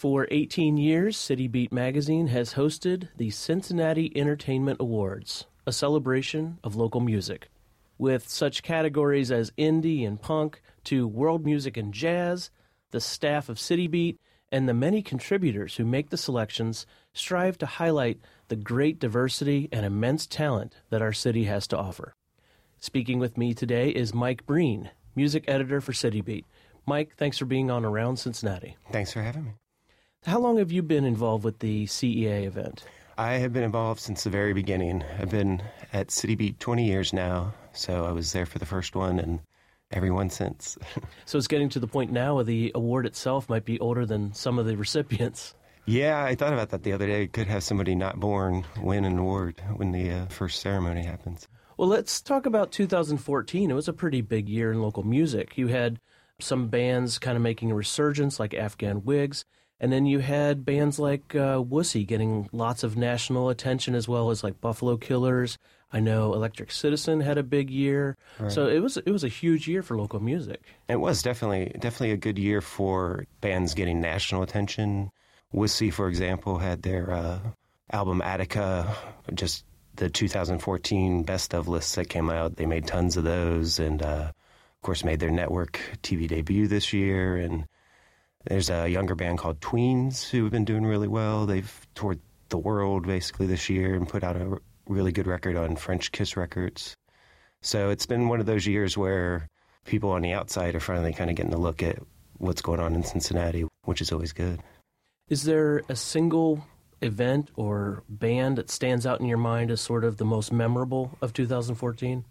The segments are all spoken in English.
For 18 years, City Beat Magazine has hosted the Cincinnati Entertainment Awards, a celebration of local music. With such categories as indie and punk to world music and jazz, the staff of City Beat and the many contributors who make the selections strive to highlight the great diversity and immense talent that our city has to offer. Speaking with me today is Mike Breen, music editor for City Beat. Mike, thanks for being on Around Cincinnati. Thanks for having me. How long have you been involved with the CEA event? I have been involved since the very beginning. I've been at City Beat 20 years now, so I was there for the first one and every one since. So it's getting to the point now where the award itself might be older than some of the recipients. Yeah, I thought about that the other day. Could have somebody not born win an award when the first ceremony happens. Well, let's talk about 2014. It was a pretty big year in local music. You had some bands kind of making a resurgence like Afghan Wigs, and then you had bands like Wussy getting lots of national attention, as well as like Buffalo Killers. I know Electric Citizen had a big year. Right. So it was a huge year for local music. It was definitely a good year for bands getting national attention. Wussy, for example, had their album Attica, just the 2014 best of lists that came out. They made tons of those, and of course made their network TV debut this year. And there's a younger band called Tweens who have been doing really well. They've toured the world basically this year and put out a really good record on French Kiss Records. So it's been one of those years where people on the outside are finally kind of getting a look at what's going on in Cincinnati, which is always good. Is there a single event or band that stands out in your mind as sort of the most memorable of 2014?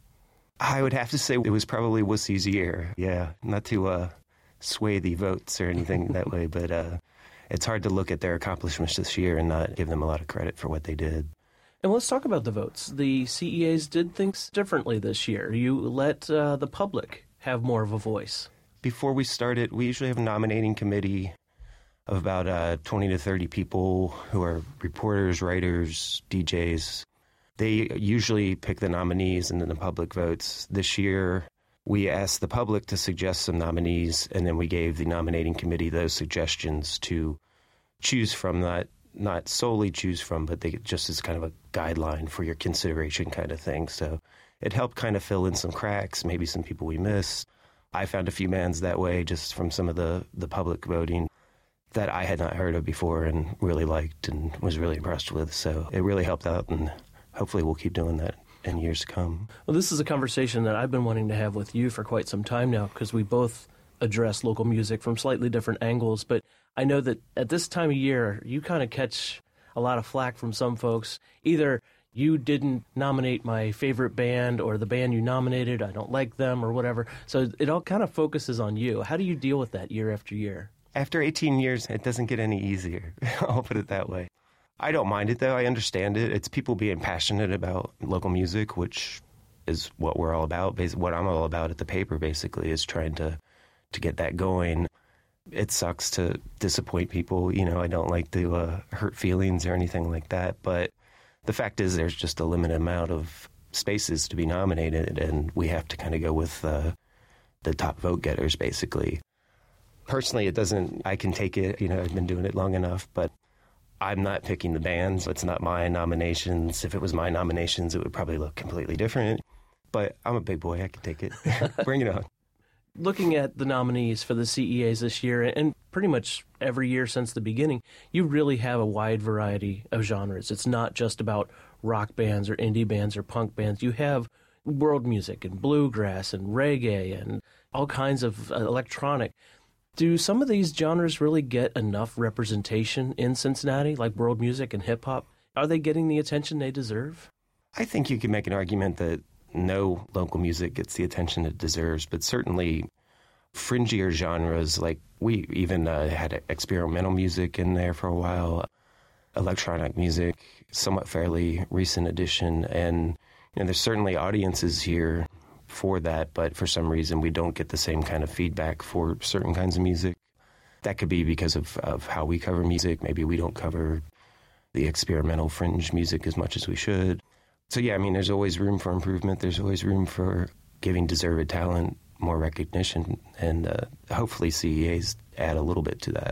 I would have to say it was probably Wussy's year. Yeah, not to sway the votes or anything that way, but it's hard to look at their accomplishments this year and not give them a lot of credit for what they did. And let's talk about the votes. The CEAs did things differently this year. You let the public have more of a voice. Before we started, we usually have a nominating committee of about 20 to 30 people who are reporters, writers, DJs. They usually pick the nominees and then the public votes. This year, we asked the public to suggest some nominees, and then we gave the nominating committee those suggestions to choose from, not solely choose from, but they just as kind of a guideline for your consideration kind of thing. So it helped kind of fill in some cracks, maybe some people we missed. I found a few bands that way just from some of the public voting that I had not heard of before and really liked and was really impressed with. So it really helped out, and hopefully we'll keep doing that in years to come. Well, this is a conversation that I've been wanting to have with you for quite some time now, because we both address local music from slightly different angles. But I know that at this time of year, you kind of catch a lot of flack from some folks. Either you didn't nominate my favorite band, or the band you nominated, I don't like them, or whatever. So it all kind of focuses on you. How do you deal with that year after year? After 18 years, it doesn't get any easier. I'll put it that way. I don't mind it, though. I understand it. It's people being passionate about local music, which is what we're all about. What I'm all about at the paper, basically, is trying to get that going. It sucks to disappoint people. You know, I don't like to hurt feelings or anything like that. But the fact is there's just a limited amount of spaces to be nominated, and we have to kind of go with the top vote getters, basically. Personally, I can take it. You know, I've been doing it long enough, but I'm not picking the bands. It's not my nominations. If it was my nominations, it would probably look completely different. But I'm a big boy. I can take it. Bring it on. Looking at the nominees for the CEAs this year, and pretty much every year since the beginning, you really have a wide variety of genres. It's not just about rock bands or indie bands or punk bands. You have world music and bluegrass and reggae and all kinds of electronic. Do some of these genres really get enough representation in Cincinnati, like world music and hip-hop? Are they getting the attention they deserve? I think you can make an argument that no local music gets the attention it deserves, but certainly fringier genres, like we even had experimental music in there for a while, electronic music, somewhat fairly recent addition, and you know, there's certainly audiences here for that, but for some reason we don't get the same kind of feedback for certain kinds of music. That could be because of how we cover music. Maybe we don't cover the experimental fringe music as much as we should. So yeah, I mean, there's always room for improvement. There's always room for giving deserved talent more recognition, and hopefully CEAs add a little bit to that.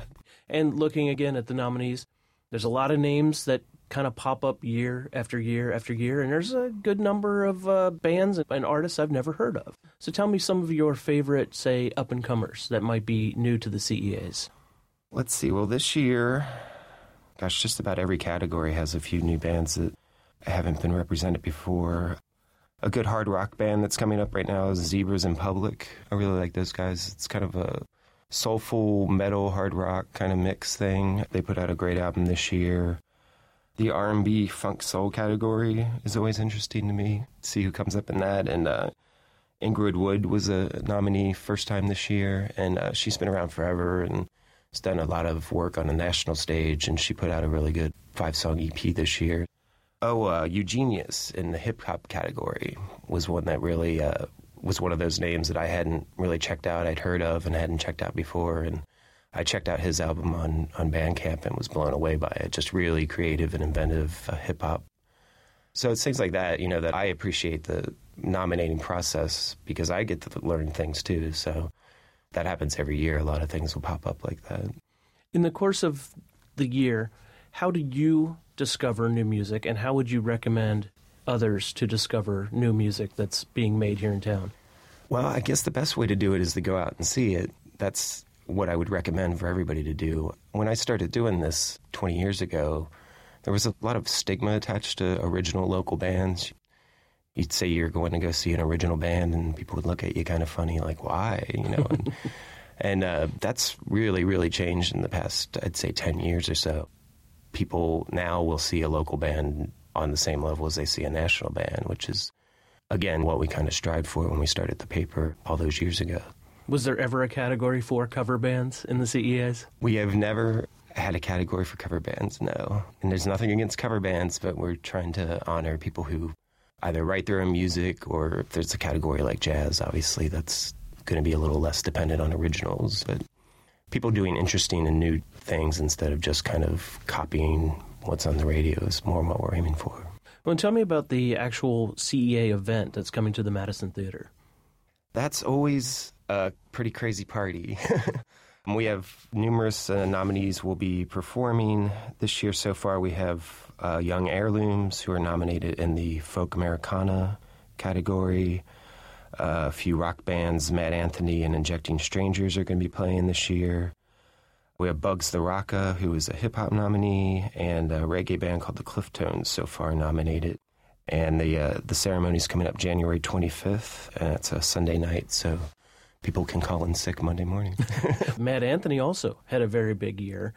And looking again at the nominees, there's a lot of names that kind of pop up year after year after year, and there's a good number of bands and artists I've never heard of. So tell me some of your favorite, say, up-and-comers that might be new to the CEAs. Let's see. Well, this year, gosh, just about every category has a few new bands that haven't been represented before. A good hard rock band that's coming up right now is Zebras in Public. I really like those guys. It's kind of a soulful metal hard rock kind of mix thing. They put out a great album this year. The R&B funk soul category is always interesting to me. See who comes up in that. And Ingrid Wood was a nominee first time this year, and she's been around forever and has done a lot of work on the national stage, and she put out a really good 5-song EP this year. Eugenius in the hip-hop category was one that really was one of those names that I hadn't really checked out. I'd heard of and hadn't checked out before, and I checked out his album on Bandcamp and was blown away by it. Just really creative and inventive hip-hop. So it's things like that, that I appreciate the nominating process because I get to learn things too. So that happens every year. A lot of things will pop up like that. In the course of the year, how do you discover new music, and how would you recommend others to discover new music that's being made here in town? Well, I guess the best way to do it is to go out and see it. That's what I would recommend for everybody to do. When I started doing this 20 years ago, there was a lot of stigma attached to original local bands. You'd say you're going to go see an original band, and people would look at you kind of funny, like, why? And that's really, really changed in the past, I'd say, 10 years or so. People now will see a local band on the same level as they see a national band, which is, again, what we kind of strived for when we started the paper all those years ago. Was there ever a category for cover bands in the CEAs? We have never had a category for cover bands, no. And there's nothing against cover bands, but we're trying to honor people who either write their own music, or if there's a category like jazz, obviously that's going to be a little less dependent on originals. But people doing interesting and new things instead of just kind of copying what's on the radio is more what we're aiming for. Well, tell me about the actual CEA event that's coming to the Madison Theater. That's always a pretty crazy party. We have numerous nominees will be performing this year. So far, we have Young Heirlooms, who are nominated in the Folk Americana category. A few rock bands, Mad Anthony and Injecting Strangers, are going to be playing this year. We have Bugs the Rocka, who is a hip-hop nominee, and a reggae band called the Cliftones so far nominated. And the ceremony's coming up January 25th, and it's a Sunday night, so people can call in sick Monday morning. Mad Anthony also had a very big year,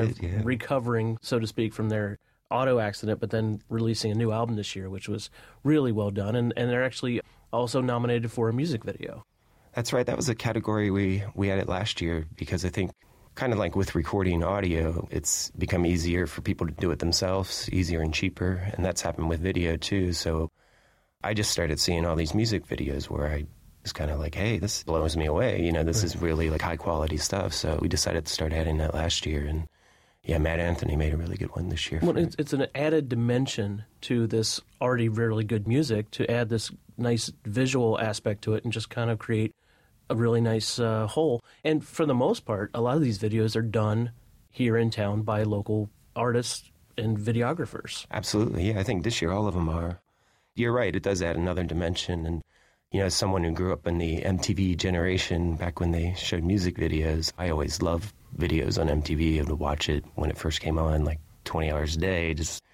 recovering, so to speak, from their auto accident, but then releasing a new album this year, which was really well done. And they're actually also nominated for a music video. That's right. That was a category we had it last year because I think kind of like with recording audio, it's become easier for people to do it themselves, easier and cheaper. And that's happened with video too. So I just started seeing all these music videos where I was kind of like, hey, this blows me away. This is really like high quality stuff. So we decided to start adding that last year. And yeah, Matt Anthony made a really good one this year. Well, it's an added dimension to this already really good music to add this nice visual aspect to it and just kind of create a really nice whole. And for the most part, a lot of these videos are done here in town by local artists and videographers. Absolutely. Yeah, I think this year all of them are. You're right. It does add another dimension. And, as someone who grew up in the MTV generation back when they showed music videos, I always loved videos on MTV and would watch it when it first came on, like 20 hours a day.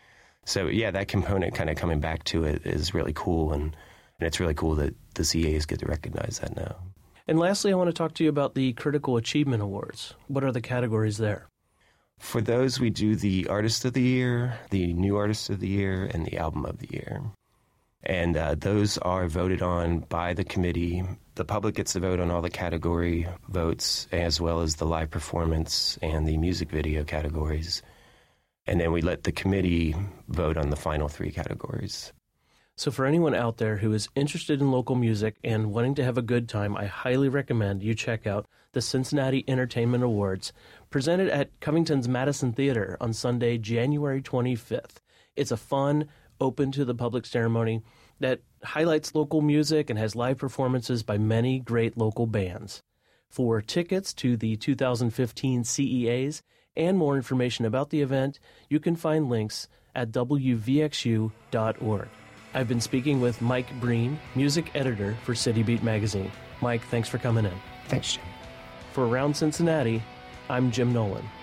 So, yeah, that component kind of coming back to it is really cool. And it's really cool that the CAs get to recognize that now. And lastly, I want to talk to you about the Critical Achievement Awards. What are the categories there? For those, we do the Artist of the Year, the New Artist of the Year, and the Album of the Year. And those are voted on by the committee. The public gets to vote on all the category votes, as well as the live performance and the music video categories. And then we let the committee vote on the final 3 categories. So for anyone out there who is interested in local music and wanting to have a good time, I highly recommend you check out the Cincinnati Entertainment Awards, presented at Covington's Madison Theater on Sunday, January 25th. It's a fun, open-to-the-public ceremony that highlights local music and has live performances by many great local bands. For tickets to the 2015 CEAs and more information about the event, you can find links at wvxu.org. I've been speaking with Mike Breen, music editor for City Beat Magazine. Mike, thanks for coming in. Thanks, Jim. For Around Cincinnati, I'm Jim Nolan.